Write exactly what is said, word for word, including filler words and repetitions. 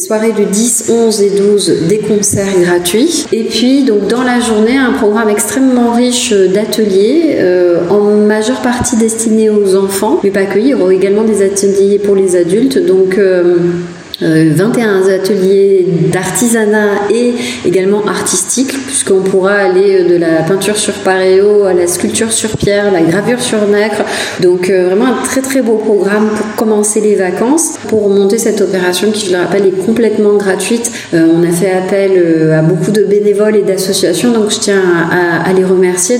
soirées de dix, onze et douze, des concerts gratuits. Et puis donc dans la journée, un programme extrêmement riche d'ateliers, euh, en majeure partie destinés aux enfants, mais pas que. Il y aura également des ateliers pour les adultes. Donc euh, Euh, vingt et un ateliers d'artisanat et également artistique, puisqu'on pourra aller de la peinture sur paréo à la sculpture sur pierre, la gravure sur nacre. Donc euh, vraiment un très très beau programme pour commencer les vacances. Pour monter cette opération qui, je le rappelle, est complètement gratuite, euh, on a fait appel euh, à beaucoup de bénévoles et d'associations, donc je tiens à, à, à les remercier.